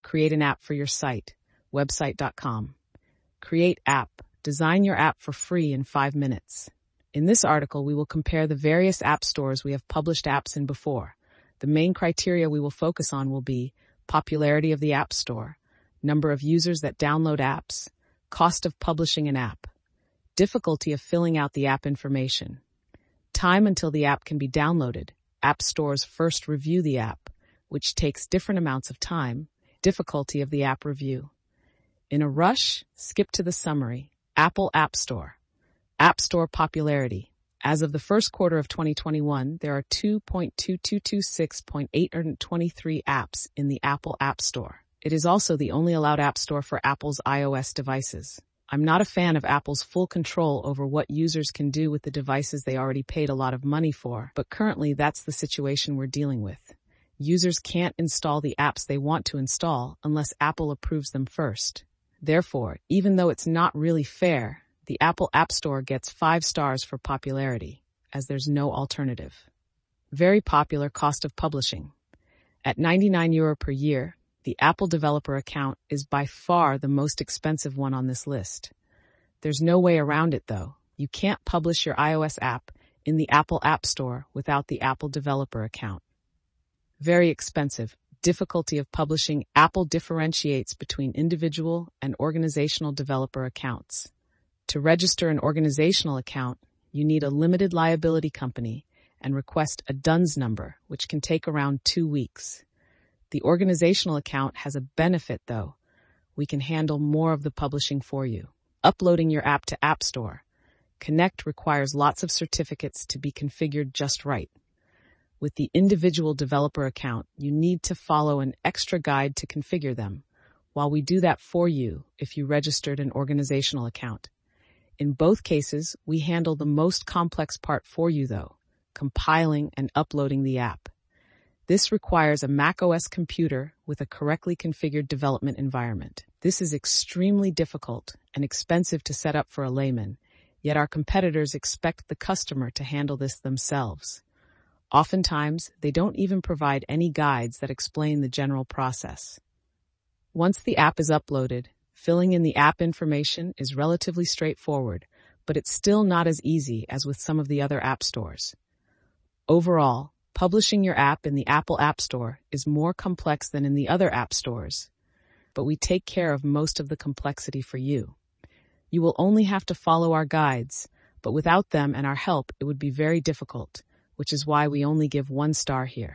Create an app for your site, website.com. Create app. Design your app for free in 5 minutes. In this article, we will compare the various app stores we have published apps in before. The main criteria we will focus on will be popularity of the App Store, number of users that download apps, cost of publishing an app, difficulty of filling out the app information, time until the app can be downloaded, app stores first review the app, which takes different amounts of time, difficulty of the app review. In a rush, skip to the summary. Apple App Store. App Store popularity. As of the first quarter of 2021, there are 2.2226.823 apps in the Apple App Store. It is also the only allowed app store for Apple's iOS devices. I'm not a fan of Apple's full control over what users can do with the devices they already paid a lot of money for, but currently that's the situation we're dealing with. Users can't install the apps they want to install unless Apple approves them first. Therefore, even though it's not really fair, the Apple App Store gets 5 stars for popularity, as there's no alternative. Very popular cost of publishing. At €99 per year, the Apple developer account is by far the most expensive one on this list. There's no way around it though. You can't publish your iOS app in the Apple App Store without the Apple developer account. Very expensive. Difficulty of publishing. Apple differentiates between individual and organizational developer accounts. To register an organizational account, you need a limited liability company and request a DUNS number, which can take around 2 weeks. The organizational account has a benefit, though. We can handle more of the publishing for you. Uploading your app to App Store. Connect requires lots of certificates to be configured just right. With the individual developer account, you need to follow an extra guide to configure them, while we do that for you if you registered an organizational account. In both cases, we handle the most complex part for you though, compiling and uploading the app. This requires a macOS computer with a correctly configured development environment. This is extremely difficult and expensive to set up for a layman, yet our competitors expect the customer to handle this themselves. Oftentimes, they don't even provide any guides that explain the general process. Once the app is uploaded, filling in the app information is relatively straightforward, but it's still not as easy as with some of the other app stores. Overall, publishing your app in the Apple App Store is more complex than in the other app stores, but we take care of most of the complexity for you. You will only have to follow our guides, but without them and our help, it would be very difficult, which is why we only give 1 star here.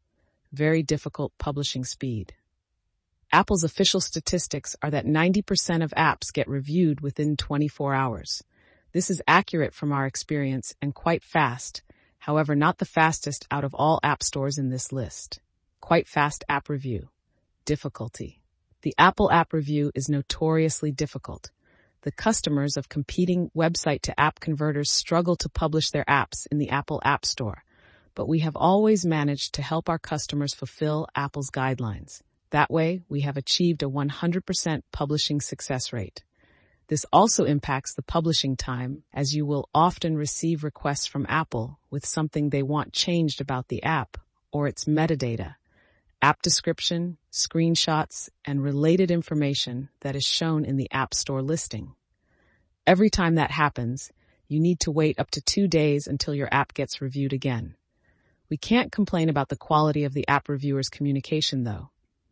Very difficult publishing speed. Apple's official statistics are that 90% of apps get reviewed within 24 hours. This is accurate from our experience and quite fast, however not the fastest out of all app stores in this list. Quite fast app review. Difficulty. The Apple app review is notoriously difficult. The customers of competing website-to-app converters struggle to publish their apps in the Apple App Store, but we have always managed to help our customers fulfill Apple's guidelines. That way, we have achieved a 100% publishing success rate. This also impacts the publishing time, as you will often receive requests from Apple with something they want changed about the app or its metadata, app description, screenshots, and related information that is shown in the App Store listing. Every time that happens, you need to wait up to 2 days until your app gets reviewed again. We can't complain about the quality of the app reviewer's communication, though.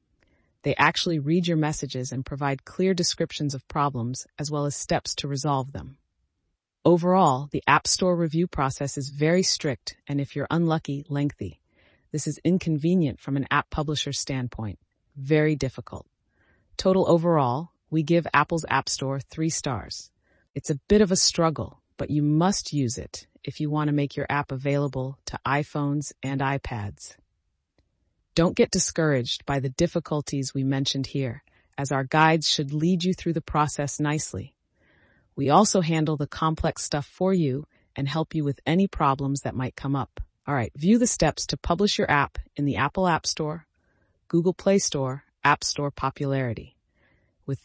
They actually read your messages and provide clear descriptions of problems as well as steps to resolve them. Overall, the App Store review process is very strict and, if you're unlucky, lengthy. This is inconvenient from an app publisher's standpoint. Very difficult. Total overall, we give Apple's App Store 3 stars. It's a bit of a struggle, but you must use it if you want to make your app available to iPhones and iPads. Don't get discouraged by the difficulties we mentioned here, as our guides should lead you through the process nicely. We also handle the complex stuff for you and help you with any problems that might come up. All right, view the steps to publish your app in the Apple App Store, Google Play Store, App Store popularity. With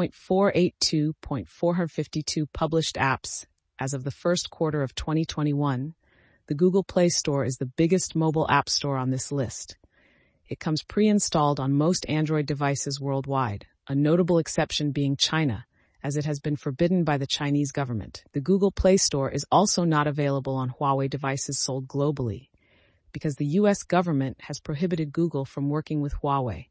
3.482.452 published apps as of the first quarter of 2021, the Google Play Store is the biggest mobile app store on this list. It comes pre-installed on most Android devices worldwide, a notable exception being China, as it has been forbidden by the Chinese government. The Google Play Store is also not available on Huawei devices sold globally, because the US government has prohibited Google from working with Huawei.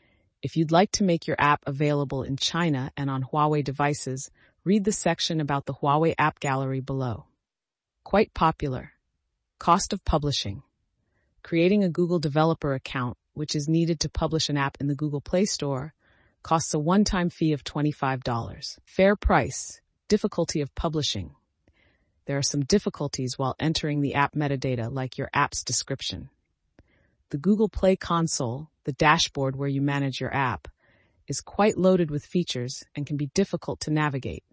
If you'd like to make your app available in China and on Huawei devices, read the section about the Huawei App Gallery below. Quite popular. Cost of publishing. Creating a Google developer account, which is needed to publish an app in the Google Play Store, costs a one-time fee of $25. Fair price. Difficulty of publishing. There are some difficulties while entering the app metadata, like your app's description. The Google Play console, the dashboard where you manage your app, is quite loaded with features and can be difficult to navigate.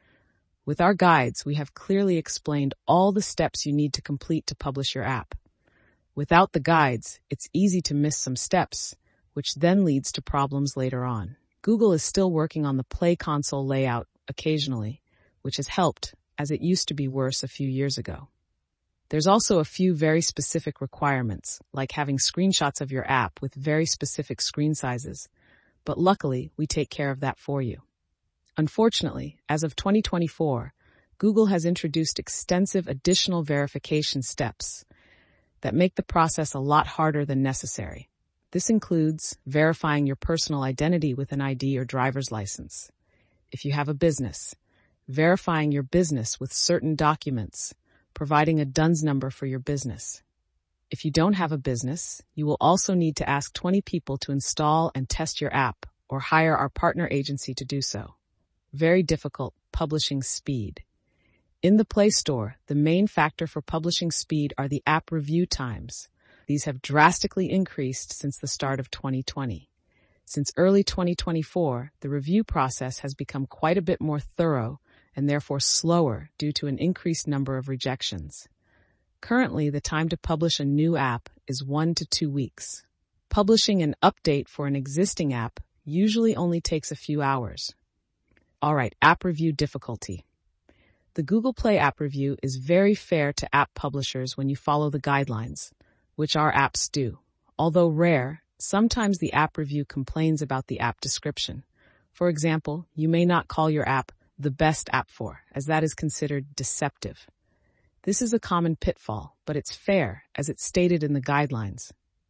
With our guides, we have clearly explained all the steps you need to complete to publish your app. Without the guides, it's easy to miss some steps, which then leads to problems later on. Google is still working on the Play console layout occasionally, which has helped, as it used to be worse a few years ago. There's also a few very specific requirements, like having screenshots of your app with very specific screen sizes, but luckily we take care of that for you. Unfortunately, as of 2024, Google has introduced extensive additional verification steps that make the process a lot harder than necessary. This includes verifying your personal identity with an ID or driver's license. If you have a business, verifying your business with certain documents, providing a DUNS number for your business. If you don't have a business, you will also need to ask 20 people to install and test your app or hire our partner agency to do so. Very difficult. Publishing speed. In the Play Store, the main factor for publishing speed are the app review times. These have drastically increased since the start of 2020. Since early 2024, the review process has become quite a bit more thorough and therefore slower due to an increased number of rejections. Currently, the time to publish a new app is 1 to 2 weeks. Publishing an update for an existing app usually only takes a few hours. Alright, app review difficulty. The Google Play app review is very fair to app publishers when you follow the guidelines, which our apps do. Although rare, sometimes the app review complains about the app description. For example, you may not call your app the best app for, as that is considered deceptive. This is a common pitfall, but it's fair, as it's stated in the guidelines.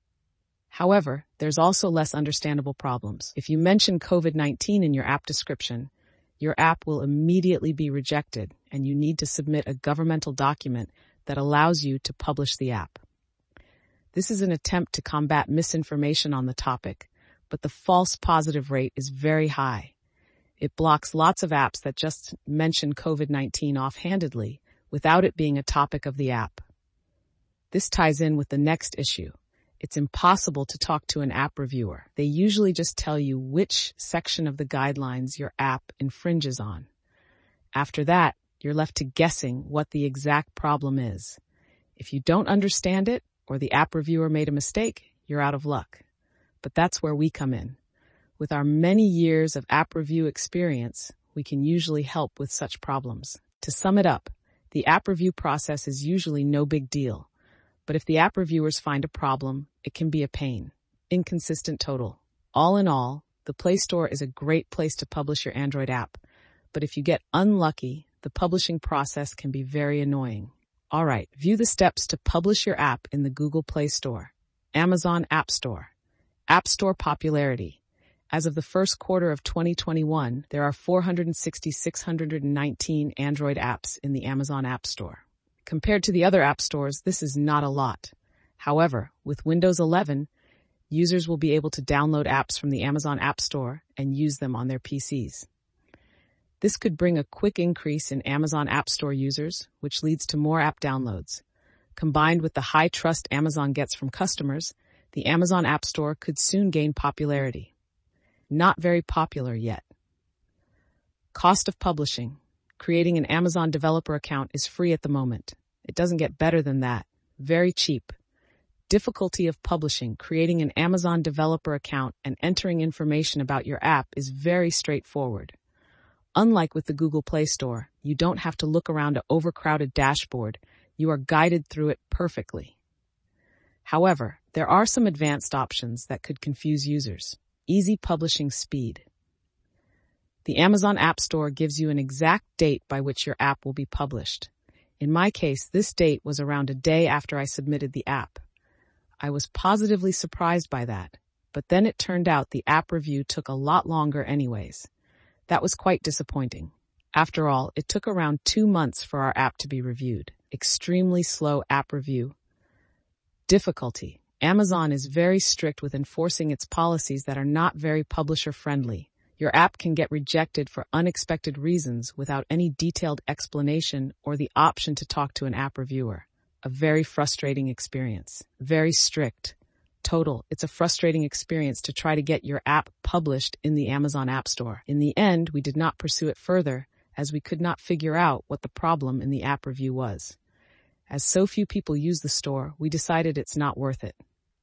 However, there's also less understandable problems. If you mention COVID-19 in your app description, your app will immediately be rejected, and you need to submit a governmental document that allows you to publish the app. This is an attempt to combat misinformation on the topic, but the false positive rate is very high. It blocks lots of apps that just mention COVID-19 offhandedly without it being a topic of the app. This ties in with the next issue. It's impossible to talk to an app reviewer. They usually just tell you which section of the guidelines your app infringes on. After that, you're left to guessing what the exact problem is. If you don't understand it, or the app reviewer made a mistake, you're out of luck. But that's where we come in. With our many years of app review experience, we can usually help with such problems. To sum it up, the app review process is usually no big deal. But if the app reviewers find a problem, it can be a pain. Inconsistent total. All in all, the Play Store is a great place to publish your Android app. But if you get unlucky, the publishing process can be very annoying. Alright, view the steps to publish your app in the Google Play Store. Amazon App Store. App Store popularity. As of the first quarter of 2021, there are 460,619 Android apps in the Amazon App Store. Compared to the other app stores, this is not a lot. However, with Windows 11, users will be able to download apps from the Amazon App Store and use them on their PCs. This could bring a quick increase in Amazon App Store users, which leads to more app downloads. Combined with the high trust Amazon gets from customers, the Amazon App Store could soon gain popularity. Not very popular yet. Cost of publishing. Creating an Amazon developer account is free at the moment. It doesn't get better than that. Very cheap. Difficulty of publishing. Creating an Amazon developer account and entering information about your app is very straightforward. Unlike with the Google Play Store, you don't have to look around an overcrowded dashboard. You are guided through it perfectly. However, There are some advanced options that could confuse users. Easy publishing speed. The Amazon App Store gives you an exact date by which your app will be published. In my case, this date was around a day after I submitted the app. I was positively surprised by that, but then it turned out the app review took a lot longer anyways. That was quite disappointing. After all, it took around 2 months for our app to be reviewed. Extremely slow app review. Difficulty. Amazon is very strict with enforcing its policies that are not very publisher-friendly. Your app can get rejected for unexpected reasons without any detailed explanation or the option to talk to an app reviewer. A very frustrating experience. Very strict. Total, it's a frustrating experience to try to get your app published in the Amazon App Store. In the end, we did not pursue it further as we could not figure out what the problem in the app review was. As so few people use the store, we decided it's not worth it.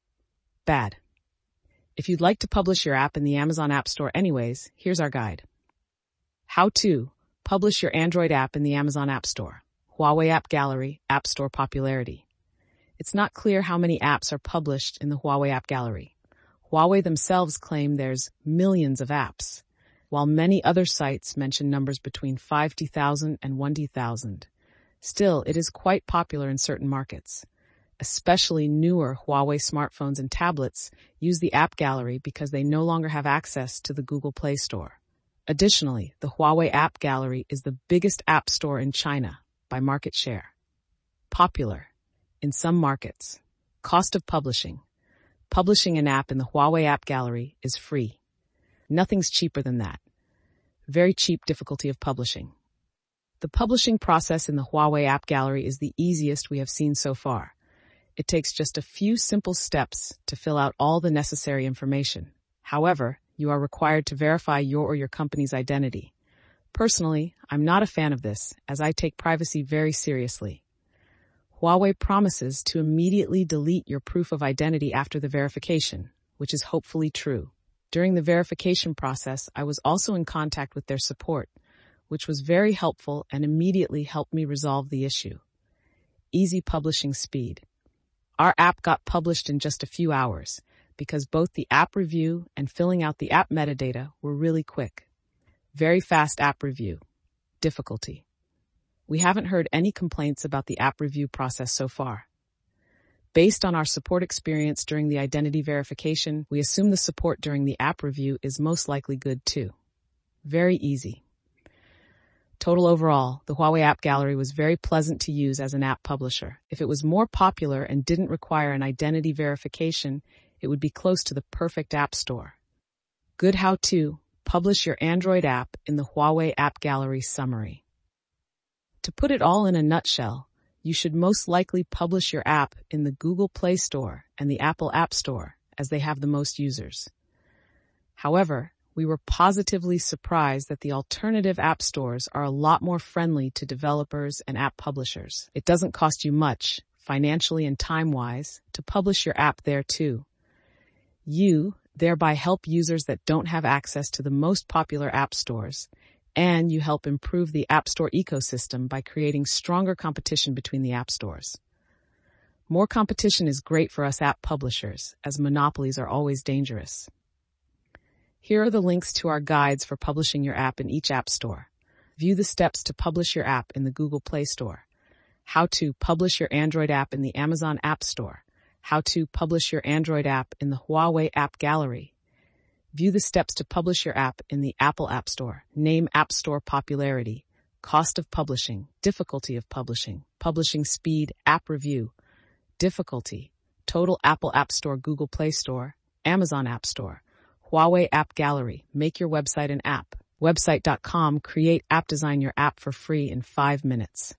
Bad. If you'd like to publish your app in the Amazon App Store anyways, here's our guide. How to publish your Android app in the Amazon App Store. Huawei App Gallery, App Store popularity. It's not clear how many apps are published in the Huawei App Gallery. Huawei themselves claim there's millions of apps, while many other sites mention numbers between 50,000 and 100,000. Still, it is quite popular in certain markets. Especially newer Huawei smartphones and tablets use the App Gallery because they no longer have access to the Google Play Store. Additionally, the Huawei App Gallery is the biggest app store in China by market share. Popular in some markets. Cost of publishing. Publishing an app in the Huawei App Gallery is free. Nothing's cheaper than that. Very cheap difficulty of publishing. The publishing process in the Huawei App Gallery is the easiest we have seen so far. It takes just a few simple steps to fill out all the necessary information. However, you are required to verify your or your company's identity. Personally, I'm not a fan of this, as I take privacy very seriously. Huawei promises to immediately delete your proof of identity after the verification, which is hopefully true. During the verification process, I was also in contact with their support, which was very helpful and immediately helped me resolve the issue. Easy publishing speed. Our app got published in just a few hours because both the app review and filling out the app metadata were really quick. Very fast app review. Difficulty. We haven't heard any complaints about the app review process so far. Based on our support experience during the identity verification, we assume the support during the app review is most likely good too. Very easy. Total overall, the Huawei App Gallery was very pleasant to use as an app publisher. If it was more popular and didn't require an identity verification, it would be close to the perfect app store. Good how-to, publish your Android app in the Huawei App Gallery summary. To put it all in a nutshell, you should most likely publish your app in the Google Play Store and the Apple App Store, as they have the most users. However, we were positively surprised that the alternative app stores are a lot more friendly to developers and app publishers. It doesn't cost you much, financially and time-wise, to publish your app there too. You thereby help users that don't have access to the most popular app stores, and you help improve the App Store ecosystem by creating stronger competition between the app stores. More competition is great for us app publishers, as monopolies are always dangerous. Here are the links to our guides for publishing your app in each app store. View the steps to publish your app in the Google Play Store. How to publish your Android app in the Amazon App Store. How to publish your Android app in the Huawei App Gallery. View the steps to publish your app in the Apple App Store. Name App Store popularity. Cost of publishing. Difficulty of publishing. Publishing speed. App review. Difficulty. Total Apple App Store, Google Play Store, Amazon App Store. Huawei App Gallery. Make your website an app. Website.com. Create app. Design your app for free in 5 minutes.